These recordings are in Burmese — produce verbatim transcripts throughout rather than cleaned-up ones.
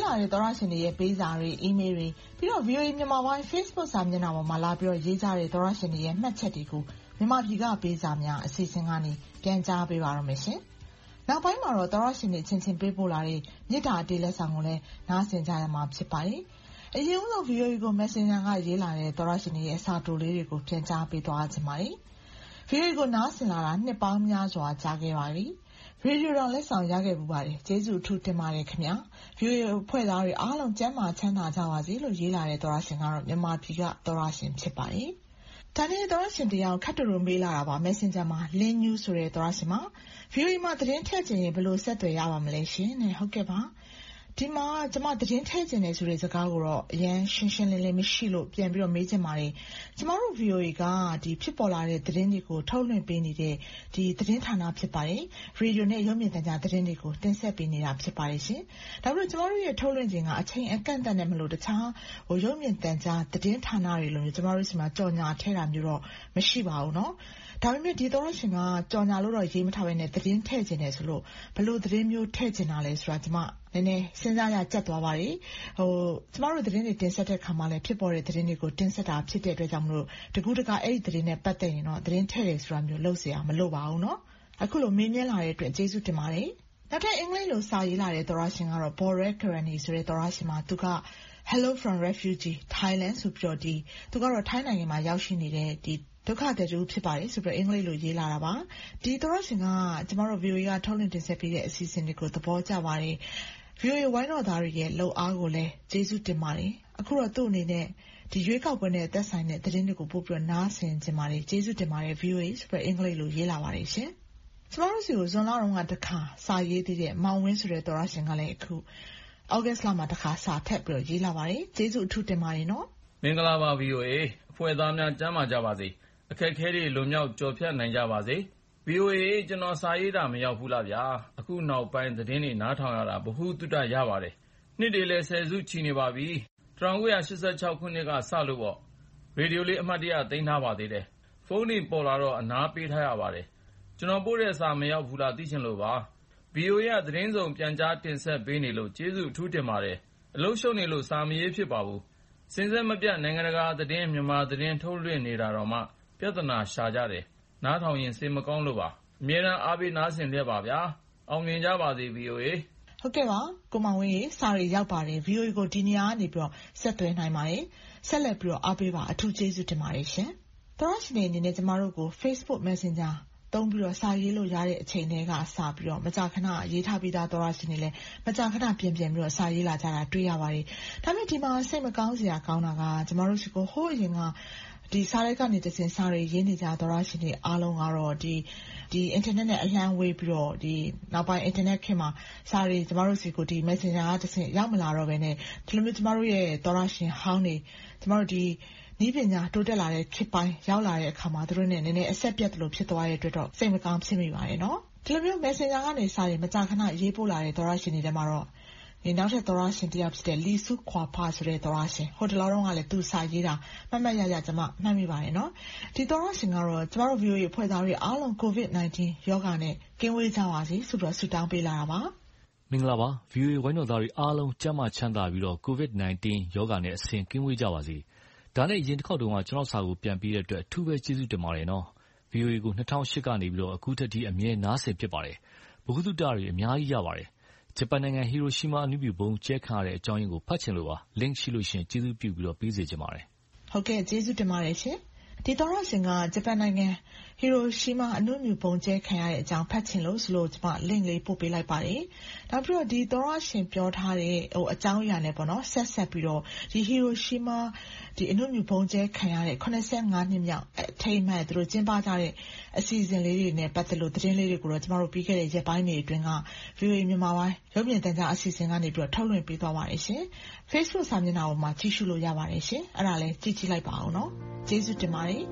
လာတဲ့သောရရှင်တွေရဲ့ပေးစာတွေ email တွေပြီးတော့ ဗီအိုအေ မြန်မာပိုင်း Facebook စာမျက်နှာပေါ်မှာလာပြီးတော့ရေးကြတဲ့သောရရှင်တွေရဲ့မှတ်ချက်တွေကိုမြန်မာပြည်ကပေးစာများအစီအစဉ်ကနေပြန်ကြားပေးပါရမယ်ရှင်။နောက်ပိုင်းမှာတော့သောရရှင်တွေချင်းချင်းပေးပို့လာတဲ့မြစ်တာအတေးလက်ဆောင်ကိုလည်းနားဆင်ကြရမှာဖြစ်ပါတယ်။အရင်ဆုံး ဗီအိုအေ ကို Messenger ကရေးလာတဲ့သောရရှင်တွေရဲ့စာတိုလေးတွေကိုပြန်ကြားပေးသွားခြင်းပါတယ်။ ဗီအိုအေ ကိုနားဆင်လာတာနှစ်ပေါင်းများစွာကြာခဲ့ပါပြီ။ရေဒီယိုတော်လက်ဆောင်ရခဲ့ပူပါတယ်။ကျေးဇူးအထူးတင်ပါတယ်ခင်ဗျာ။ဗီအိုအေဖွဲ့သားတွေအားလုံးကျန်းမာချမ်းသာကြပါစေလို့ရေးလာတဲ့သောရရှင်ကတော့မြန်မာပြည်ကသောရရှင်ဖြစ်ပါတယ်။ဒါနဲ့သောရရှင်တရားခတ်တူတူမေးလာတာပါ Messenger မှာ Lin News ဆိုတဲ့သောရရှင်မှာ ဗီအိုအေ မှာသတင်းထည့်ခြင်းရင်ဘယ်လိုဆက်သွယ်ရပါမလဲရှင်နဲ့ဟုတ်ကဲ့ပါ။ဒီမှာကျမသတင်းထည့်ခြင်းတယ်ဆိုတဲ့စကားကိုတော့အရင်ရှင်းရှင်းလင်းလင်းမရှိလို့ပြန်ပြီးတော့မေးချင်ပါတယ်။ကျမတို့ ဗီအိုအေ ကဒီဖြစ်ပေါ်လာတဲ့သတင်းတွေကိုထုတ်လွှင့်ပေးနေတဲ့ဒီသတင်းဌာနဖြစ်ပါတယ်။ရေဒီယိုနဲ့ရုပ်မြင်သံကြားသတင်းတွေကိုတင်ဆက်ပေးနေတာဖြစ်ပါတယ်ရှင်။ဒါပေမဲ့ကျမတို့ရဲ့ထုတ်လွှင့်ခြင်းကအချိန်အကန့်အသတ်နဲ့မလို့တခြားဟိုရုပ်မြင်သံကြားသတင်းဌာနတွေလိုမျိုးကျမတို့စီမှာကြော်ညာထဲတာမျိုးတော့မရှိပါဘူးနော်။ဒါပေမဲ့ဒီသောရရှင်ကကြော်ညာလို့တော့ရေးမထားဘဲနဲ့သတင်းထည့်ခြင်းတယ်ဆိုလို့ဘလို့သတင်းမျိုးထည့်ခြင်းတာလဲဆိုတာကျမနည်းနည်းစဉ်းစားရကြက်သွားပါတယ်ဟိုကျမတို့သတင်းတွေတင်ဆက်တဲ့ခါမှာလည်းဖြစ်ပေါ်တဲ့သတင်းတွေကိုတင်ဆက်တာဖြစ်တဲ့အတွက်ကြောင့်မလို့တကူတကအဲ့ဒီသတင်းနဲ့ပတ်သက်ရင်တော့သတင်းထည့်တယ်ဆိုတာမျိုးလုပ်เสียမလို့ပါဘူးเนาะအခုလိုမေးမြန်းလာတဲ့အတွက်ကျေးဇူးတင်ပါတယ်နောက်ထပ်အင်္ဂလိပ်လိုစာရေးလာတဲ့သောရရှင်ကတော့ Borat Karani ဆိုတဲ့သောရရှင်မှာသူက Hello from Refugee Thailand ဆိုပြီးတော့ဒီသူကတော့ထိုင်းနိုင်ငံမှာရောက်ရှိနေတဲ့ဒီဒုက္ခသည်တူဖြစ်ပါတယ်ဆိုပြီးအင်္ဂလိပ်လိုရေးလာတာပါဒီသောရရှင်ကကျမတို့ ဗီအိုအေ ကထုတ်လွှင့်တင်ဆက်ပေးတဲ့အစီအစဉ်တွေကိုသဘောကျပါတယ်ဗီအိုအေ ဝိုင်းတော်သားတွေရဲ့လှုပ်အားကိုလည်းကျေးဇူးတင်ပါတယ်အခုတော့သူ့အနေနဲ့ဒီရွေးကောက်ပွဲနဲ့သက်ဆိုင်တဲ့သတင်းတွေကိုပို့ပြီးတော့နားဆင်ကြပါတယ်ကျေးဇူးတင်ပါတယ် ဗီအိုအေ ဆိုပြီးအင်္ဂလိပ်လိုရေးလာပါတယ်ရှင်ကျမတို့စီကိုဇွန်လတုန်းကတခါစာရေးသေးတဲ့မောင်ဝင်းဆိုတဲ့သောရရှင်ကလည်းအခုဩဂတ်လမှာတခါစာထပ်ပြီးတော့ရေးလာပါတယ်ကျေးဇူးအထူးတင်ပါတယ်နော်မင်္ဂလာပါ ဗီအိုအေ အဖွဲ့သားများကျမ်းမာကြပါစေအခက်အခဲတွေလွန်မြောက်ကျော်ဖြတ်နိုင်ကြပါစေ ဗီအိုအေ ကျွန်တော်စာရေးတာမရောက်ဘူးလားဗျာအခုနောက်ပိုင်းသတင်းတွေနားထောင်ရတာဘ ഹു တုတရပါတယ်နှစ်တွေလည်းဆယ်စုချီနေပါပြီ၁၉၈၆ခုနှစ်ကစလို့ပေါ့ရေဒီယိုလေးအမှတ်တရသိမ်းထားပါသေးတယ်ဖုန်းတွေပေါ်လာတော့အနားပေးထားရပါတယ်ကျွန်တော်ပို့တဲ့စာမရောက်ဘူးလားသိချင်လို့ပါ ဗီအိုအေ ကသတင်းစုံပြန်ကြားတင်ဆက်ပေးနေလို့ကျေးဇူးအထူးတင်ပါတယ်အလုပ်ရှုပ်နေလို့စာမရေးဖြစ်ပါဘူးစဉ်ဆက်မပြတ်နိုင်ငံတကာသတင်းမြန်မာသတင်းထုတ်လွှင့်နေတာတော့မှပြဿနာရှာကြတယ်နားထောင်ရင်စိတ်မကောင်းလို့ပါအမြဲတမ်းအားပေးနားဆင်လျက်ပါဗျာအောင်မြင်ကြပါစေ ဗီအိုအေဟုတ်ကဲ့ပါကိုမောင်ဝင်းရေစာရီရောက်ပါတယ် ဗီအိုအေ ကိုဒီနေရာကနေပြီးတော့ဆက်သွယ်နိုင်ပါတယ်ဆက်လက်ပြီးတော့အားပေးပါအထူးကျေးဇူးတင်ပါတယ်ရှင်သောရရှင်တွေအနေနဲ့ကျမတို့ကို Facebook Messenger သုံးပြီးတော့စာရေးလို့ရတဲ့အချိန်တွေကစပြီးတော့မကြာခဏရေးထားပြီးသားသောရရှင်တွေလည်းမကြာခဏပြင်ပြင်ပြီးတော့စာရေးလာကြတာတွေ့ရပါတယ်ဒါပေမဲ့ဒီမှာစိတ်မကောင်းစရာကောင်းတာကကျမတို့ရှိကိုဟိုးအရင်ကဒီစာရိုက်ကနေတစင်စာတွေရေးနေကြသောရရှင်တွေအားလုံးကတော့ဒီဒီ internet နဲ့အလှမ်းဝေးပြီးတော့ဒီနောက်ပိုင်း internet ခေတ်မှာစာတွေကျမတို့စီကိုဒီ Messenger ကတစင်ရောက်မလာတော့ဘဲနဲ့ဒီလိုမျိုးကျမတို့ရဲ့သောရရှင်ဟောင်းတွေကျမတို့ဒီနီးပညာတိုးတက်လာတဲ့ခေတ်ပိုင်းရောက်လာတဲ့အခါမှာသူတို့နဲ့နည်းနည်းအဆက်ပြတ်တယ်လို့ဖြစ်သွားတဲ့အတွက်တော့စိတ်မကောင်းဖြစ်မိပါတယ်နော်ဒီလိုမျိုး Messenger ကနေစာတွေမကြာခဏရေးပို့လာတဲ့သောရရှင်တွေထဲမှာတော့ဒီနောက်ထပ်သောရရှင်တယောက်ဖြစ်တဲ့လီစုခွာဖဆိုတဲ့သောရရှင်ဟိုတလောတုန်းကလည်းသူစာရေးတာမှတ်မှတ်ရရကျမမှတ်မိပါတယ်နော်ဒီသောရရှင်ကတော့ကျမတို့ ဗီအိုအေ ဖွဲ့သားတွေအားလုံး ကိုဗစ်-၁၉ ရောဂါနဲ့ကင်းဝေးကြပါစေဆိုတော့ဆုတောင်းပေးလာတာပါမင်္ဂလာပါ ဗီအိုအေ ဝိုင်းတော်သားတွေအားလုံးကျန်းမာချမ်းသာပြီးတော့ ကိုဗစ်-၁၉ ရောဂါနဲ့အဆင်ကင်းဝေးကြပါစေဒါနဲ့အရင်တစ်ခေါက်တုန်းကကျွန်တော်စာကိုပြန်ပြီးတဲ့အတွက်အထူးပဲကျေးဇူးတင်ပါတယ်နော် ဗီအိုအေ ကို၂၀၀၈ကနေပြီးတော့အခုထက်ထိအမြဲနားဆင်ဖြစ်ပါတယ်ဘ ഹു တုတတွေအများကြီးရပါတယ်ဂျပန်နိုင်ငံဟီရိုရှီမာအနုမြူဘုံကျဲခံရတဲ့အကြောင်းရင်းကိုဖတ်ချင်လို့ပါ link ရှိလို့ရှိရင်ကျေးဇူးပြုပြီးတော့ပေးစေချင်ပါတယ်ဟုတ်ကဲ့ကျေးဇူးတင်ပါတယ်ရှင်ဒီသောရရှင်ကဂျပန်နိုင်ငံဟီရိုရှီမာအနုမြူဘုံကျဲခံရတဲ့အကြောင်းဖတ်ချင်လို့ဆိုလို့ကျမ link လေးပို့ပေးလိုက်ပါတယ်နောက်ပြီးတော့ဒီသောရရှင်ပြောထားတဲ့ဟိုအကြောင်းအရာနဲ့ပေါ့နော်ဆက်ဆက်ပြီးတော့ဒီဟီရိုရှီမာဒီအနုမြူဘုံကျဲခံရတဲ့eighty-fiveနှစ်မြောက်အထိမ်းအမှတ်သူတို့ကျင်းပကြတဲ့အစီအစဉ်လေးတွေနဲ့ပတ်သက်လို့သတင်းလေးတွေကိုတော့ကျမတို့ပြီးခဲ့တဲ့ရက်ပိုင်းတွေအတွင်းက ဗီအိုအေ မြန်မာပိုင်းရုပ်မြင်သံကြားအစီအစဉ်ကနေပြီးတော့ထုတ်လွှင့်ပေးသွားပါတယ်ရှင် Facebook စာမျက်နှာပေါ်မှာကြည့်ရှုလို့ရပါတယ်ရှင်အဲ့ဒါလည်းကြည့်ကြည့်လိုက်ပါအောင်နော်ကျေးဇူးတင်ပါတယ်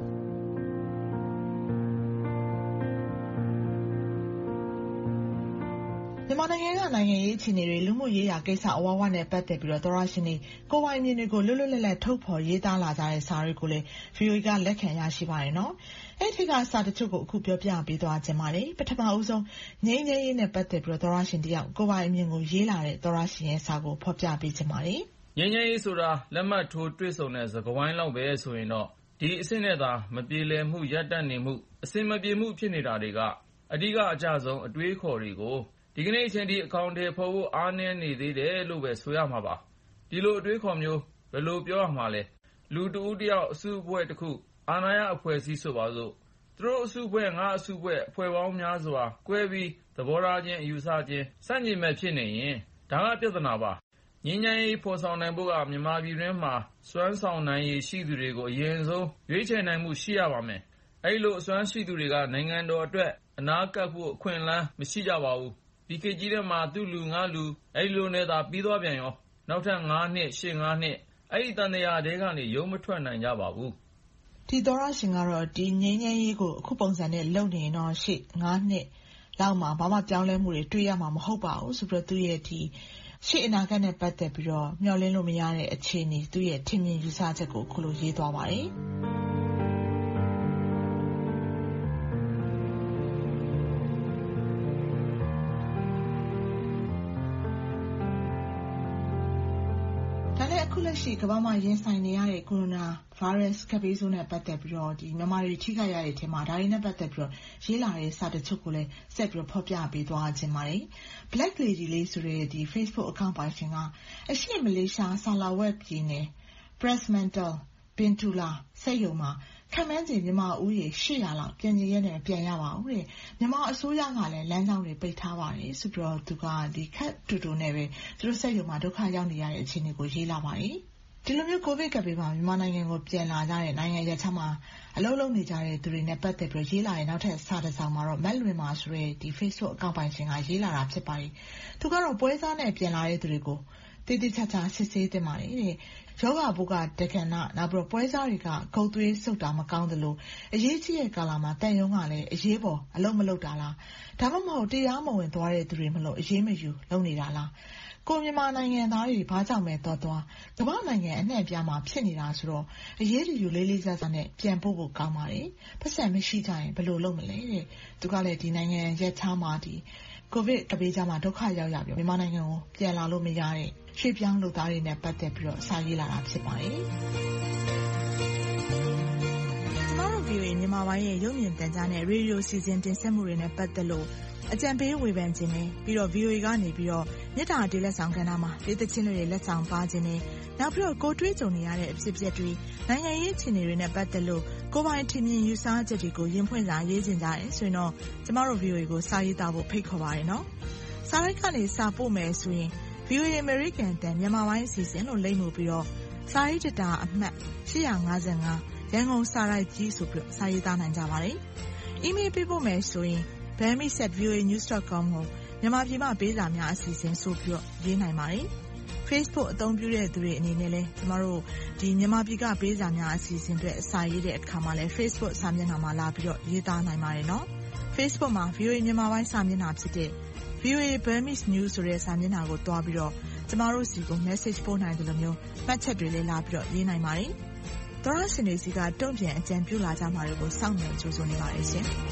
မြန်မာနိုင်ငံကနိုင်ငံရေးအခြေအနေတွေလူမှုရေးရာကိစ္စအဝဝနဲ့ပတ်သက်ပြီးတော့သောရရှင်တွေကိုပိုင်မြင်တွေကိုလွတ်လွတ်လပ်လပ်ထုတ်ဖော်ရေးသားလာကြတဲ့စာတွေကိုလည်း ဗီအိုအေ ကလက်ခံရရှိပါတယ်နော်။အဲ့ဒီကစာတချို့ကိုအခုပြောပြပေးသွားခြင်းပါတယ်။ပထမအဦးဆုံးငြိမ်းချမ်းရေးနဲ့ပတ်သက်ပြီးတော့သောရရှင်တယောက်ကိုပိုင်မြင်ကိုရေးလာတဲ့သောရရှင်ရဲ့စာကိုဖော်ပြပေးခြင်းပါတယ်။ငြိမ်းချမ်းရေးဆိုတာလက်မှတ်ထိုးတွေ့ဆုံတဲ့စကားဝိုင်းလောက်ပဲဆိုရင်တော့ဒီအဆင့်နဲ့သာမပြေလည်မှုရပ်တန့်နေမှုအဆင်မပြေမှုဖြစ်နေတာတွေကအဓိကအကျဆုံးအတွေးခေါ်တွေကိုဒီကနေ့အချိန်ထိအကောင့်တွေဖော်ဖို့အားနည်းနေသေးတယ်လို့ပဲဆိုရမှာပါဒီလိုအတွေးခေါ်မျိုးဘယ်လိုပြောရမှာလဲလူတဦးတယောက်အစုအဖွဲ့တစ်ခုအာဏာရအဖွဲ့အစည်းဆိုပါစို့သူတို့အစုအဖွဲ့ငါအစုအဖွဲ့အဖွဲ့ပေါင်းများစွာကွဲပြီးသဘောထားချင်းအယူဆချင်းစန့်ကျင်မဲ့ဖြစ်နေရင်ဒါကပြဿနာပါငြိမ်းချမ်းရေးဖော်ဆောင်နိုင်ဖို့ကမြန်မာပြည်တွင်းမှာစွမ်းဆောင်နိုင်ရည်ရှိသူတွေကိုအရင်ဆုံးရွေးချယ်နိုင်မှုရှိရပါမယ်အဲဒီလိုအစွမ်းရှိသူတွေကနိုင်ငံတော်အတွက်အနာကပ်ဖို့အခွင့်အလမ်းမရှိကြပါဘူးဒီခေတ်ကြီးထဲမှာသူ့လူငါလူအဲဒီလိုနဲ့သာပြီးသွားပြန်ရောနောက်ထပ်ငါးနှစ်ရှစ်ငါးနှစ်အဲဒီတန်တရားတွေကနေရုံမထွက်နိုင်ကြပါဘူးဒီသောရရှင်ကတော့ဒီငြိမ်းချမ်းရေးကိုအခုပုံစံနဲ့လုပ်နေတော့ရှစ်ငါးနှစ်လောက်မှာဘာမှပြောင်းလဲမှုတွေတွေ့ရမှာမဟုတ်ပါဘူးဆိုပြီးတော့သူရဲ့ဒီရှေ့အနာဂတ်နဲ့ပတ်သက်ပြီးတော့မျှော်လင့်လို့မရတဲ့အခြေအနေသူရဲ့ထင်မြင်ယူဆချက်ကိုခုလိုရေးသွားပါတယ်အခုလက်ရှိကမ္ဘာမှာရင်ဆိုင်နေရတဲ့ကိုရိုနာဗိုင်းရပ်စ်ကပ်ဘေးဆိုးနဲ့ပတ်သက်ပြီးတော့ဒီမြန်မာတွေထိခိုက်ရတဲ့အထက်မှာဒါတွေနဲ့ပတ်သက်ပြီးတော့ရေးလာတဲ့စာတချို့ကိုလည်းဆက်ပြီးတော့ဖော်ပြပေးသွားခြင်းပါတယ်။ Black Lady လေးဆိုတဲ့ဒီ Facebook account ပိုင်ရှင်ကအရှေ့မလေးရှားဆာလာဝက်ပြည်နယ် Fremantle Bintula စိတ်ယုံမှာခန့်မှန်းခြေမြန်မာဦးရေရှစ်ရာလောက်ပြန်ရရဲနဲ့ပြန်ရပါဦးတဲ့မြန်မာအစိုးရကလည်းလမ်းကြောင်းတွေပိတ်ထားပါတယ်ဆိုပြီးတော့သူကဒီခက်တူတူနဲ့ပဲသူတို့စိတ်ယုံမှာဒုက္ခရောက်နေရတဲ့အခြေအနေကိုရေးလာပါတယ်ဒီလိုမျိုးကိုဗစ်ကပ်ဘေးမှာမြန်မာနိုင်ငံကိုပြန်လာကြတဲ့နိုင်ငံရပ်ခြားမှာအလုပ်လုပ်နေကြတဲ့သူတွေနဲ့ပတ်သက်ပြီးရေးလာတဲ့နောက်ထပ်စာတစ်စောင်မှာတော့မက်လွင်မှာဆိုတဲ့ဒီ Facebook account ပိုင်ရှင်ကရေးလာတာဖြစ်ပါတယ်သူကတော့ပွဲစားနဲ့ပြန်လာတဲ့သူတွေကိုတည်တည်ချာချာစစ်ဆေးတင်ပါတယ်တဲ့ယောဂဘုကတက္ကနာနောက်ပြီးပွဲစားတွေကဂုတ်သွေးစုပ်တာမကောင်းသလိုအရေးကြီးတဲ့ကာလမှာတန်ယုံကလည်းအရေးပေါ်အလုံးမလုပ်တာလားဒါမှမဟုတ်တရားမဝင်သွားတဲ့သူတွေမလို့အရေးမယူလုပ်နေတာလားကိုမြန်မာနိုင်ငံသားတွေဘာကြောင့်ပဲတော်တော်ကမ္ဘာနိုင်ငံအနှံ့ပြားမှာဖြစ်နေတာဆိုတော့အရေးတယူလေးလေးစားစားနဲ့ပြန်ဖို့ကိုကောင်းပါတယ်ပတ်စံမရှိကြရင်ဘယ်လိုလုပ်မလဲတဲ့သူကလည်းဒီနိုင်ငံရက်ချားမှာဒီကိုဗစ်ကပ်ဘေးကြောင့်ဒုက္ခရောက်ရပြီးမြန်မာနိုင်ငံကိုပြန်လာလို့မရတဲ့ရွှေ့ပြောင်းလူသားတွေနဲ့ပတ်သက်ပြီးတော့စာရေးလာတာဖြစ်ပါတယ်။ကျမတို့ ဗီအိုအေ မြန်မာပိုင်းရဲ့ရုပ်မြင်သံကြားနဲ့ရေဒီယိုစီစဉ်တင်ဆက်မှုတွေနဲ့ပတ်သက်လို့အကြံပေးဝေဖန်ခြင်းနဲ့ပြီးတော့ ဗီအိုအေ ကနေပြီးတော့မြစ်တာတေးလက်ဆောင်ကဏ္ဍမှာဒေသချင်းတွေလက်ဆောင်ပါခြင်းနဲ့နောက်ပြီးတော့ကိုတွေးကြုံနေရတဲ့အဖြစ်အပျက်တွေနိုင်ငံရေးအခြေအနေတွေနဲ့ပတ်သက်လို့ကိုပိုင်ထင်မြင်ယူဆချက်တွေကိုရင်ဖွင့်စာရေးခြင်းကြတယ်ဆိုရင်တော့ကျမတို့ ဗီအိုအေ ကိုစာရေးသားဖို့ဖိတ်ခေါ်ပါတယ်နော်။စာရိုက်ကနေစာပို့မယ်ဆိုရင် ဗီအိုအေ American တန်မြန်မာပိုင်းအစီအစဉ်လို့လိမ့်မှုပြီးတော့စာရေးတတာအမှတ်ရှစ်ငါးငါးရန်ကုန်စာရိုက်ကြီးဆိုပြီးစာရေးသားနိုင်ကြပါတယ်။ email ပေးဖို့မယ်ဆိုရင် burmese at v o a news dot com ကိုမြန်မာပြည်မှာပေးစာများအစီအစဉ်ဆိုပြီးတော့ရေးနိုင်ပါတယ်။ Facebook အသုံးပြုတဲ့သူတွေအနေနဲ့လည်းကျမတို့ဒီမြန်မာပြည်ကပေးစာများအစီအစဉ်တွေအစာရေးတဲ့အခါမှာလည်း Facebook စာမျက်နှာမှာလာပြီးတော့ရေးသားနိုင်ပါတယ်နော်။ Facebook မှာ ဗီအိုအေ မြန်မာပိုင်းစာမျက်နှာဖြစ်တဲ့ ဗီအိုအေ Burmese News ဆိုတဲ့စာမျက်နှာကိုတွားပြီးတော့ကျမတို့စီကို message ပို့နိုင်တယ်လို့မျိုးမှတ်ချက်တွေလည်းလာပြီးတော့ရေးနိုင်ပါတယ်။သောရရှင်တွေစီကတုံ့ပြန်အကြံပြုလာကြမှာတွေကိုစောင့်မျှော်ကြိုးစားနေပါတယ်ရှင်။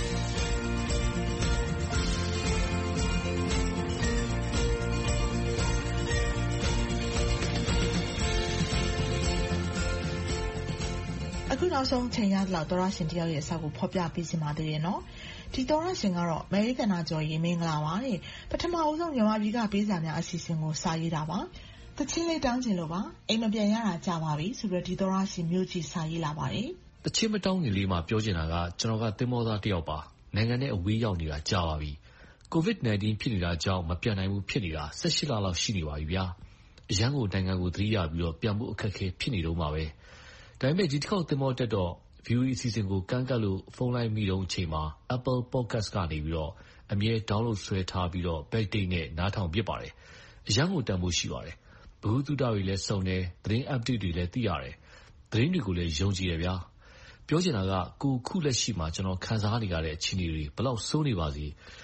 အခုနောက်ဆုံးချိန်ရလောက်သောရရှင်တယောက်ရဲ့အစာကိုဖော်ပြပေးစီမှာတည်းရနော်ဒီသောရရှင်ကတော့အမေရိကန်နာကျော်ရေမင်္ဂလာပါတဲ့ပထမအဦးဆုံးမြန်မာပြည်ကပေးစာများအစီအစဉ်ကိုစာရေးတာပါတချင်းလေးတောင်းချင်လို့ပါအိမ်မပြန်ရတာကြာပါပြီဆိုပြီးဒီသောရရှင်မျိုးကြီးစာရေးလာပါတယ်တချင်းမတောင်းခင်လေးမှာပြောချင်တာကကျွန်တော်ကသင်္ဘောသားတယောက်ပါနိုင်ငံနဲ့အဝေးရောက်နေတာကြာပါပြီ ကိုဗစ် ၁၉ ဖြစ်နေတာကြောင့်မပြန်နိုင်ဘူးဖြစ်နေတာ၁၈လလောက်ရှိနေပါပြီဗျာအရန်ကိုနိုင်ငံကိုသတိရပြီးတော့ပြန်ဖို့အခက်အခဲဖြစ်နေတော့မှာပဲဒါပေမဲ့ဒီတစ်ခေါက်သင်္ဘောတက်တော့ ဗီအိုအေ အစီအစဉ်ကိုကန့်ကတ်လို့ဖုန်းလိုင်းမိတုန်းအချိန်မှာ Apple Podcast ကနေပြီးတော့အမြဲ download ဆွဲထားပြီးတော့ backdate နဲ့နားထောင်ပြပါတယ်အရန်ကိုတန်ဖို့ရှိပါတယ်ဘဟုတုတတွေလည်းစုံတယ်သတင်း update တွေလည်းသိရတယ်သတင်းတွေကိုလည်းယုံကြည်တယ်ဗျာပြောချင်တာကကိုခုလက်ရှိမှာကျွန်တော်ခံစားနေရတဲ့အခြေအနေတွေဘယ်လောက်ဆိုးနေပါစေ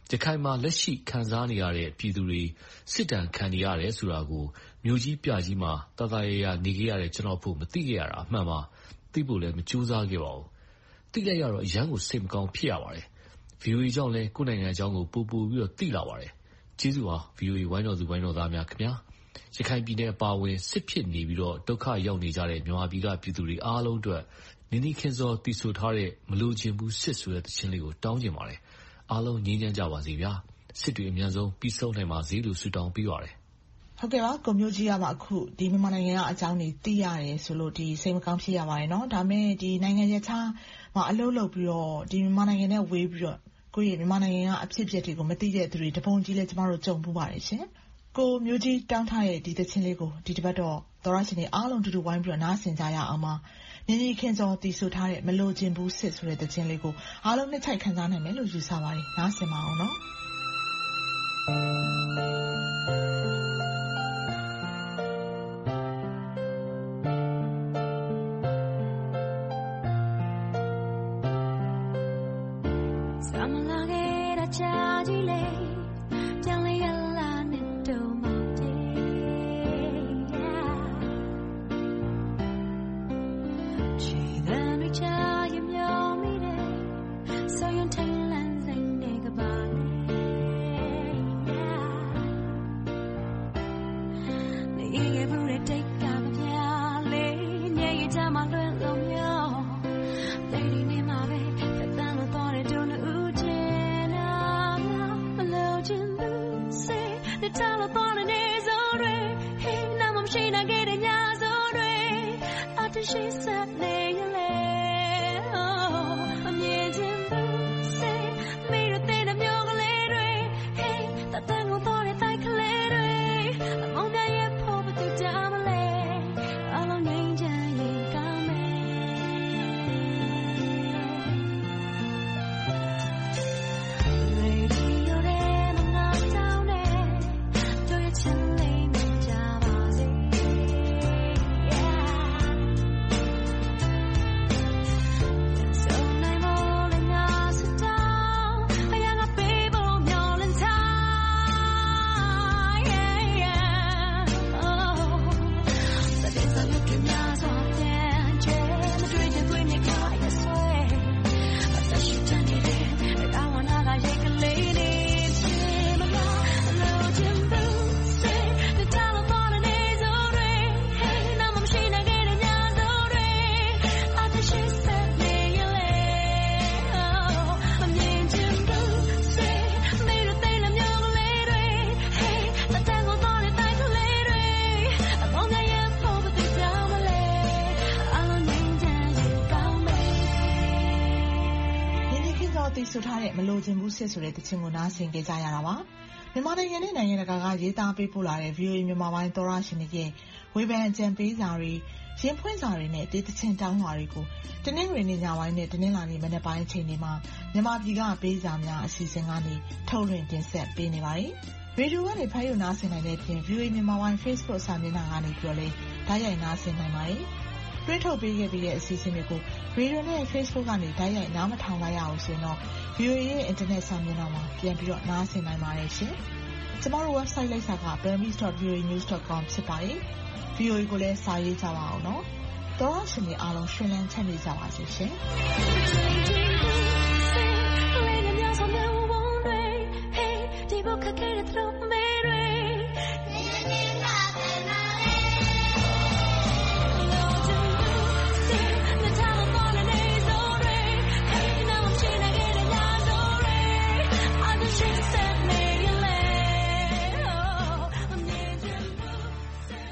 ရခိုင်မှာလက်ရှိခံစားနေရတဲ့ပြည်သူတွေစစ်တမ်းခံနေရတယ်ဆိုတာကိုမျိုးကြီးပြကြီးမှာတသားရရနေခဲ့ရတဲ့ကျွန်တော်ဖို့မသိခဲ့ရတာအမှန်ပါသိဖို့လည်းမကြိုးစားခဲ့ပါဘူးသိလိုက်ရတော့အရန်ကိုစိတ်မကောင်းဖြစ်ရပါတယ် ဗီအိုအေ ကြောင့်လည်းကိုယ်နိုင်ငံအကြောင်းကိုပိုပိုပြီးတော့သိလာပါတယ်ကျေးဇူးပါ ဗီအိုအေ ဝိုင်းတော်သူဝိုင်းတော်သားများခင်ဗျာရခိုင်ပြည်နယ်အပါအဝင်စစ်ဖြစ်နေပြီးတော့ဒုက္ခရောက်နေကြတဲ့မြန်မာပြည်ကပြည်သူတွေအားလုံးအတွက်နင်းနီးခင်းစောတည်ဆူထားတဲ့မလိုချင်ဘူးစစ်ဆိုတဲ့သချင်းလေးကိုတောင်းကျင်ပါတယ်အားလုံးငြိမ်းချမ်းကြပါစေဗျာစစ်တွေအများဆုံးပြီးဆုံးနိုင်ပါစေလို့ဆုတောင်းပေးပါတယ်ဟုတ်ကဲ့ပါကိုမျိုးကြီးကပါအခုဒီမြန်မာနိုင်ငံကအကြောင်းတွေသိရတယ်ဆိုလို့ဒီစိတ်မကောင်းဖြစ်ရပါတယ်เนาะဒါမဲ့ဒီနိုင်ငံရခြားမှာအလုပ်လုပ်ပြီးတော့ဒီမြန်မာနိုင်ငံနဲ့ဝေးပြီးတော့ကိုယ့်ရဲ့မြန်မာနိုင်ငံကအဖြစ်အပျက်တွေကိုမသိတဲ့သူတွေတပုံကြီးလဲကျမတို့ကြုံပူပါတယ်ရှင်ကိုမျိုးကြီးတောင်းထားတဲ့ဒီသချင်းလေးကိုဒီတစ်ပတ်တော့သောရရှင်တွေအားလုံးတူတူဝိုင်းပြီးတော့နားဆင်ကြရအောင်ပါနင်းနီးခင်းစောတည်ဆူထားတဲ့မလိုချင်ဘူးစစ်ဆိုတဲ့သချင်းလေးကိုအားလုံးနှစ်ချိုက်ခံစားနိုင်မယ်လို့ယူဆပါတယ်နားဆင်ပါအောင်နော်ဆိုထားတဲ့မလိုချင်ဘူးစစ်ဆိုတဲ့တခြင်းကိုနားဆင်ကြကြရတာပါမြန်မာနိုင်ငံနဲ့နိုင်ငံတကာကရေးသားပေးပို့လာတဲ့ ဗီအိုအေ မြန်မာပိုင်းသောရရှင်တွေရဲ့ဝေဖန်အကြံပေးစာတွေရင်ဖွင့်စာတွေနဲ့တေးတခြင်းတောင်းလာတွေကိုတနင်္ဂနွေနေ့ညပိုင်းနဲ့တနင်္လာနေ့မနက်ပိုင်းအချိန်တွေမှာမြန်မာပြည်ကပေးစာများအစီအစဉ်ကနေထုတ်လွှင့်တင်ဆက်ပေးနေပါတယ်ရေဒီယိုကနေဖတ်ရနားဆင်နိုင်တဲ့ပြင် ဗီအိုအေ မြန်မာပိုင်း Facebook စာမျက်နှာကနေပြောလဲဓာတ်ရိုက်နားဆင်နိုင်ပါတယ်တွင်းထုတ်ပေးခဲ့ပြီးတဲ့အစီအစဉ်တွေကိုရေဒီယိုနဲ့ Facebook ကနေဓာတ်ရိုက်နားမထောင်လိုက်ရအောင်ဆိုရင်တော့ ဗီအိုအေ ရဲ့ internet စာမျက်နှာမှာပြန်ပြီးတော့နားဆင်နိုင်ပါတယ်ရှင်။ကျမတို့ website လိပ်စာက burmese dot v o a news dot com ဖြစ်ပါတယ်။ ဗီအိုအေ ကိုလည်းစာရေးကြပါအောင်နော်။သောရရှင်တွေအားလုံးရှင်လန်းချမ်းမြေ့ကြပါစေရှင်။